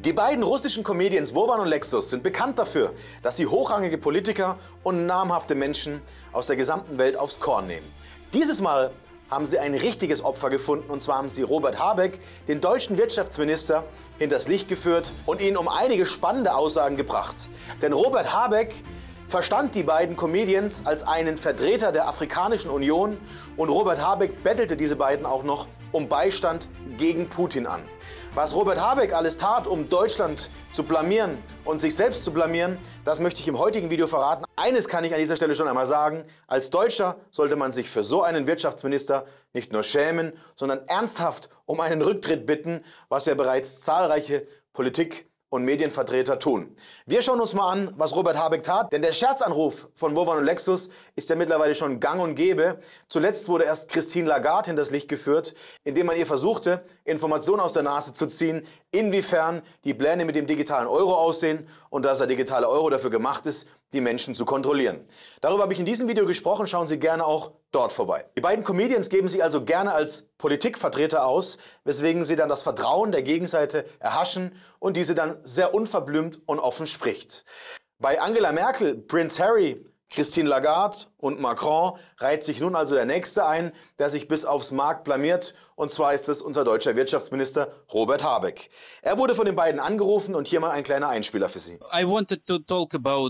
Die beiden russischen Comedians Woban und Lexus sind bekannt dafür, dass sie hochrangige Politiker und namhafte Menschen aus der gesamten Welt aufs Korn nehmen. Dieses Mal haben sie ein richtiges Opfer gefunden, und zwar haben sie Robert Habeck, den deutschen Wirtschaftsminister, hinters Licht geführt und ihn um einige spannende Aussagen gebracht. Denn Robert Habeck verstand die beiden Comedians als einen Vertreter der Afrikanischen Union, und Robert Habeck bettelte diese beiden auch noch um Beistand gegen Putin an. Was Robert Habeck alles tat, um Deutschland zu blamieren und sich selbst zu blamieren, das möchte ich im heutigen Video verraten. Eines kann ich an dieser Stelle schon einmal sagen: Als Deutscher sollte man sich für so einen Wirtschaftsminister nicht nur schämen, sondern ernsthaft um einen Rücktritt bitten, was ja bereits zahlreiche Politik- und Medienvertreter tun. Wir schauen uns mal an, was Robert Habeck tat, denn der Scherzanruf von Woban und Lexus ist ja mittlerweile schon gang und gäbe. Zuletzt wurde erst Christine Lagarde hinters Licht geführt, indem man ihr versuchte, Informationen aus der Nase zu ziehen, inwiefern die Pläne mit dem digitalen Euro aussehen und dass der digitale Euro dafür gemacht ist, die Menschen zu kontrollieren. Darüber habe ich in diesem Video gesprochen, schauen Sie gerne auch dort vorbei. Die beiden Comedians geben sich also gerne als Politikvertreter aus, weswegen sie dann das Vertrauen der Gegenseite erhaschen und diese dann sehr unverblümt und offen spricht. Bei Angela Merkel, Prince Harry, Christine Lagarde und Macron reiht sich nun also der Nächste ein, der sich bis aufs Mark blamiert, und zwar ist es unser deutscher Wirtschaftsminister Robert Habeck. Er wurde von den beiden angerufen und hier mal ein kleiner Einspieler für Sie. I wanted to talk about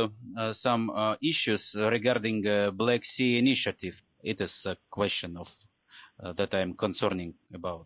some issues regarding Black Sea Initiative. It is a question of that I'm concerning about.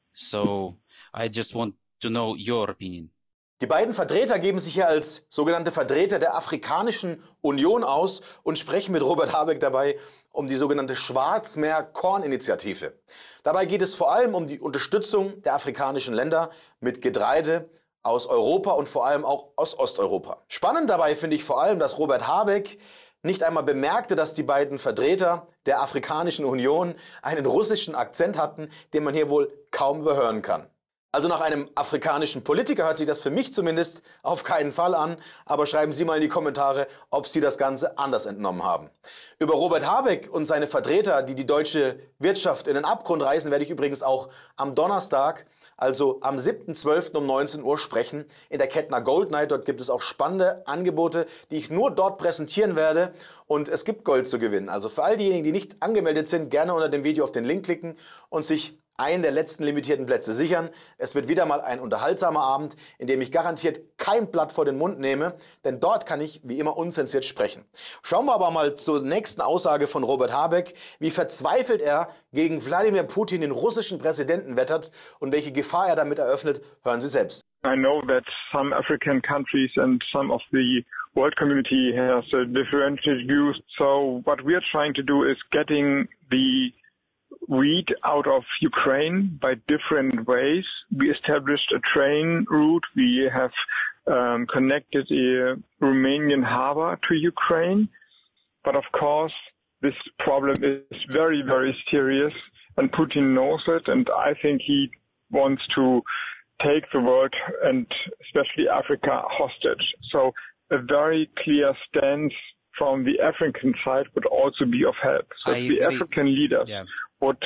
So I just want to know your opinion. Die beiden Vertreter geben sich hier als sogenannte Vertreter der Afrikanischen Union aus und sprechen mit Robert Habeck dabei um die sogenannte Schwarzmeer-Korn-Initiative. Dabei geht es vor allem um die Unterstützung der afrikanischen Länder mit Getreide aus Europa und vor allem auch aus Osteuropa. Spannend dabei finde ich vor allem, dass Robert Habeck nicht einmal bemerkte, dass die beiden Vertreter der Afrikanischen Union einen russischen Akzent hatten, den man hier wohl kaum überhören kann. Also nach einem afrikanischen Politiker hört sich das für mich zumindest auf keinen Fall an, aber schreiben Sie mal in die Kommentare, ob Sie das Ganze anders entnommen haben. Über Robert Habeck und seine Vertreter, die die deutsche Wirtschaft in den Abgrund reißen, werde ich übrigens auch am Donnerstag, also am 7.12. um 19 Uhr sprechen, in der Kettner Gold Night. Dort gibt es auch spannende Angebote, die ich nur dort präsentieren werde, und es gibt Gold zu gewinnen. Also für all diejenigen, die nicht angemeldet sind, gerne unter dem Video auf den Link klicken und sich einen der letzten limitierten Plätze sichern. Es wird wieder mal ein unterhaltsamer Abend, in dem ich garantiert kein Blatt vor den Mund nehme, denn dort kann ich wie immer unzensiert sprechen. Schauen wir aber mal zur nächsten Aussage von Robert Habeck. Wie verzweifelt er gegen Wladimir Putin, den russischen Präsidenten, wettert und welche Gefahr er damit eröffnet, hören Sie selbst. I know that some African countries and some of the world community has differentiated views. So what we are trying to do is getting the wheat out of Ukraine by different ways. We established a train route. We have connected a Romanian harbor to Ukraine. But of course, this problem is very, very serious, and Putin knows it, and I think he wants to take the world and especially Africa hostage. So a very clear stance from the African side would also be of help. So if the African leaders would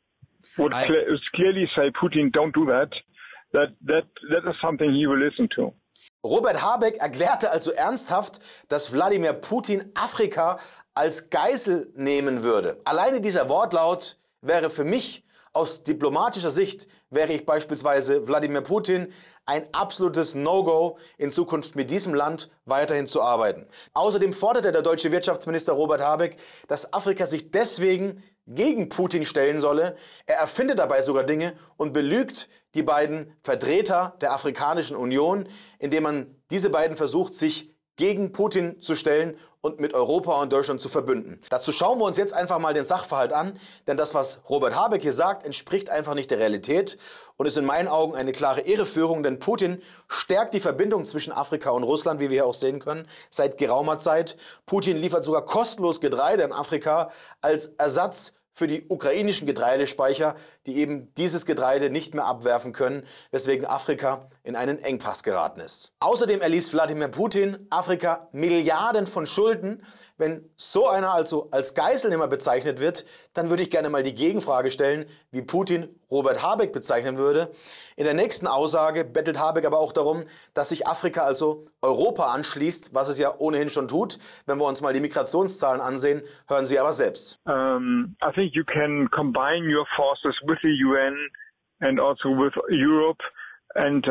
clearly say, Putin, don't do that, that is something he will listen to. Robert Habeck erklärte also ernsthaft, dass Wladimir Putin Afrika als Geißel nehmen würde. Alleine dieser Wortlaut wäre für mich, aus diplomatischer Sicht, wäre ich beispielsweise Wladimir Putin ein absolutes No-Go, in Zukunft mit diesem Land weiterhin zu arbeiten. Außerdem forderte der deutsche Wirtschaftsminister Robert Habeck, dass Afrika sich deswegen gegen Putin stellen solle. Er erfindet dabei sogar Dinge und belügt die beiden Vertreter der Afrikanischen Union, indem man diese beiden versucht, sich gegen Putin zu stellen und mit Europa und Deutschland zu verbünden. Dazu schauen wir uns jetzt einfach mal den Sachverhalt an, denn das, was Robert Habeck hier sagt, entspricht einfach nicht der Realität und ist in meinen Augen eine klare Irreführung, denn Putin stärkt die Verbindung zwischen Afrika und Russland, wie wir hier auch sehen können, seit geraumer Zeit. Putin liefert sogar kostenlos Getreide in Afrika als Ersatz für die ukrainischen Getreidespeicher, die eben dieses Getreide nicht mehr abwerfen können, weswegen Afrika in einen Engpass geraten ist. Außerdem erließ Wladimir Putin Afrika Milliarden von Schulden. Wenn so einer also als Geiselnehmer bezeichnet wird, dann würde ich gerne mal die Gegenfrage stellen, wie Putin Robert Habeck bezeichnen würde. In der nächsten Aussage bettelt Habeck aber auch darum, dass sich Afrika also Europa anschließt, was es ja ohnehin schon tut. Wenn wir uns mal die Migrationszahlen ansehen, hören Sie aber selbst. I think you can combine your forces with the UN and also with Europe. And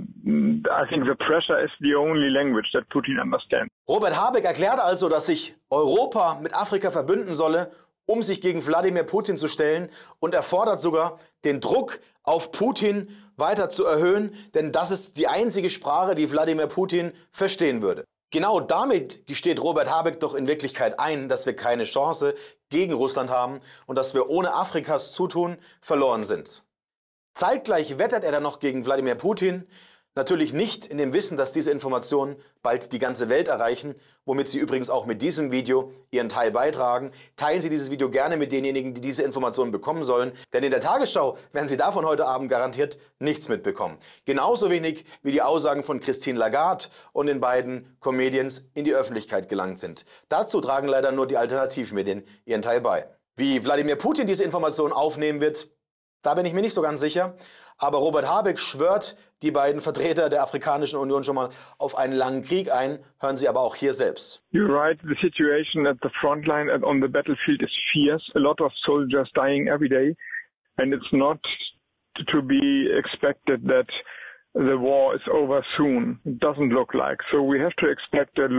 I think the pressure is the only language that Putin understands. Robert Habeck erklärt also, dass sich Europa mit Afrika verbünden solle, um sich gegen Wladimir Putin zu stellen, und er fordert sogar, den Druck auf Putin weiter zu erhöhen, denn das ist die einzige Sprache, die Wladimir Putin verstehen würde. Genau damit gesteht Robert Habeck doch in Wirklichkeit ein, dass wir keine Chance gegen Russland haben und dass wir ohne Afrikas Zutun verloren sind. Zeitgleich wettert er dann noch gegen Wladimir Putin, natürlich nicht in dem Wissen, dass diese Informationen bald die ganze Welt erreichen, womit Sie übrigens auch mit diesem Video Ihren Teil beitragen. Teilen Sie dieses Video gerne mit denjenigen, die diese Informationen bekommen sollen, denn in der Tagesschau werden Sie davon heute Abend garantiert nichts mitbekommen. Genauso wenig wie die Aussagen von Christine Lagarde und den beiden Comedians in die Öffentlichkeit gelangt sind. Dazu tragen leider nur die Alternativmedien ihren Teil bei. Wie Wladimir Putin diese Informationen aufnehmen wird, da bin ich mir nicht so ganz sicher, aber Robert Habeck schwört die beiden Vertreter der Afrikanischen Union schon mal auf einen langen Krieg ein. Hören Sie aber auch hier selbst. You're right, the situation at the front line and on the battlefield is fierce. A lot of soldiers dying every day. And it's not to be expected that the war is over soon. It doesn't look like. So we have to expect the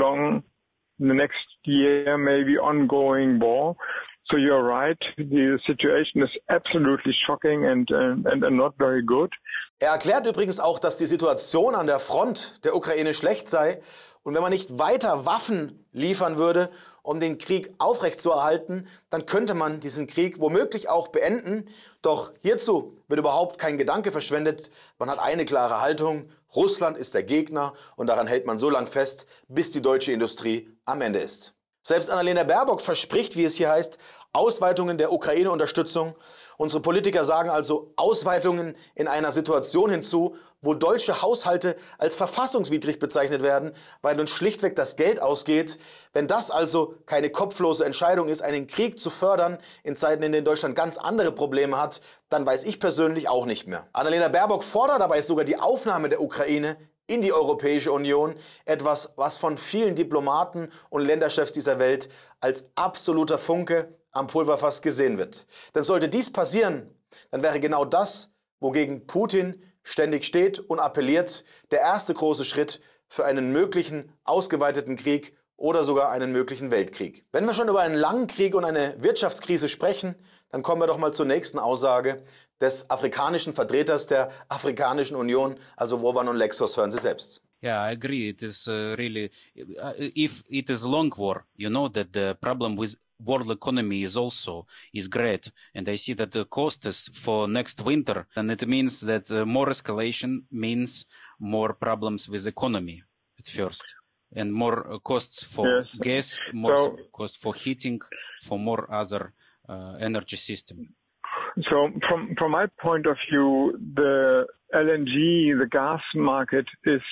next year, maybe ongoing war. So you're right, the situation is absolutely shocking and not very good. Er erklärt übrigens auch, dass die Situation an der Front der Ukraine schlecht sei und wenn man nicht weiter Waffen liefern würde, um den Krieg aufrechtzuerhalten, dann könnte man diesen Krieg womöglich auch beenden. Doch hierzu wird überhaupt kein Gedanke verschwendet. Man hat eine klare Haltung: Russland ist der Gegner und daran hält man so lange fest, bis die deutsche Industrie am Ende ist. Selbst Annalena Baerbock verspricht, wie es hier heißt, Ausweitungen der Ukraine-Unterstützung. Unsere Politiker sagen also Ausweitungen in einer Situation hinzu, wo deutsche Haushalte als verfassungswidrig bezeichnet werden, weil uns schlichtweg das Geld ausgeht. Wenn das also keine kopflose Entscheidung ist, einen Krieg zu fördern in Zeiten, in denen Deutschland ganz andere Probleme hat, dann weiß ich persönlich auch nicht mehr. Annalena Baerbock fordert dabei sogar die Aufnahme der Ukraine in die Europäische Union, etwas, was von vielen Diplomaten und Länderchefs dieser Welt als absoluter Funke am Pulverfass gesehen wird. Denn sollte dies passieren, dann wäre genau das, wogegen Putin ständig steht und appelliert, der erste große Schritt für einen möglichen ausgeweiteten Krieg oder sogar einen möglichen Weltkrieg. Wenn wir schon über einen langen Krieg und eine Wirtschaftskrise sprechen, dann kommen wir doch mal zur nächsten Aussage des afrikanischen Vertreters der Afrikanischen Union, also Wovan und Lexos. Hören Sie selbst. Yeah, I agree. It is really, if it is long war, you know that the problem with world economy is great, and I see that the cost is for next winter, and it means that more escalation means more problems with economy at first, and more costs for gas, more costs for heating, for more other energy system. So from my point of view, the LNG, the gas market is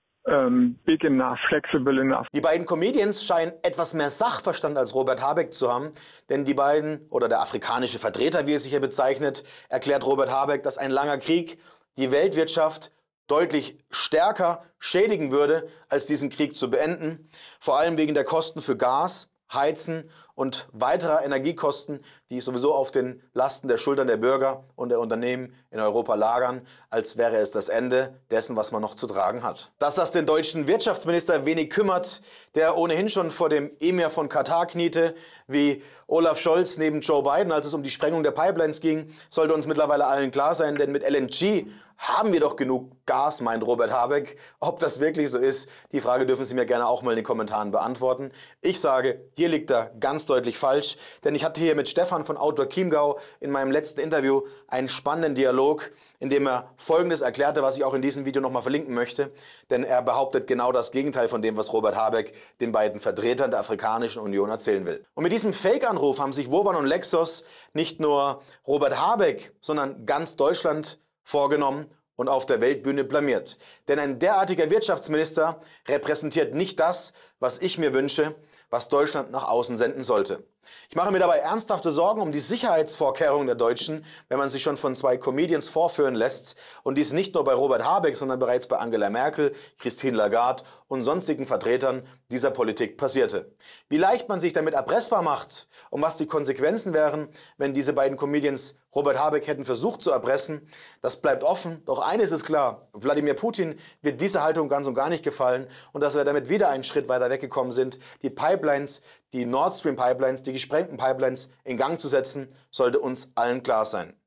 big enough, flexible enough. Die beiden Comedians scheinen etwas mehr Sachverstand als Robert Habeck zu haben, denn die beiden, oder der afrikanische Vertreter, wie es sich hier bezeichnet, erklärt Robert Habeck, dass ein langer Krieg die Weltwirtschaft deutlich stärker schädigen würde, als diesen Krieg zu beenden, vor allem wegen der Kosten für Gas, Heizen und weiterer Energiekosten, die sowieso auf den Lasten der Schultern der Bürger und der Unternehmen in Europa lagern, als wäre es das Ende dessen, was man noch zu tragen hat. Dass das den deutschen Wirtschaftsminister wenig kümmert, der ohnehin schon vor dem Emir von Katar kniete, wie Olaf Scholz neben Joe Biden, als es um die Sprengung der Pipelines ging, sollte uns mittlerweile allen klar sein, denn mit LNG haben wir doch genug Gas, meint Robert Habeck. Ob das wirklich so ist, die Frage dürfen Sie mir gerne auch mal in den Kommentaren beantworten. Ich sage, hier liegt er ganz deutlich falsch, denn ich hatte hier mit Stefan von Outdoor Chiemgau in meinem letzten Interview einen spannenden Dialog, in dem er Folgendes erklärte, was ich auch in diesem Video nochmal verlinken möchte, denn er behauptet genau das Gegenteil von dem, was Robert Habeck den beiden Vertretern der Afrikanischen Union erzählen will. Und mit diesem Fake-Anruf haben sich Woban und Lexos nicht nur Robert Habeck, sondern ganz Deutschland vorgenommen und auf der Weltbühne blamiert. Denn ein derartiger Wirtschaftsminister repräsentiert nicht das, was ich mir wünsche, was Deutschland nach außen senden sollte. Ich mache mir dabei ernsthafte Sorgen um die Sicherheitsvorkehrungen der Deutschen, wenn man sich schon von zwei Comedians vorführen lässt und dies nicht nur bei Robert Habeck, sondern bereits bei Angela Merkel, Christine Lagarde und sonstigen Vertretern dieser Politik passierte. Wie leicht man sich damit erpressbar macht und was die Konsequenzen wären, wenn diese beiden Comedians Robert Habeck hätten versucht zu erpressen, das bleibt offen. Doch eines ist klar, Wladimir Putin wird diese Haltung ganz und gar nicht gefallen und dass wir damit wieder einen Schritt weiter weggekommen sind, die Pipelines, die Nord Stream Pipelines, die gesprengten Pipelines in Gang zu setzen, sollte uns allen klar sein.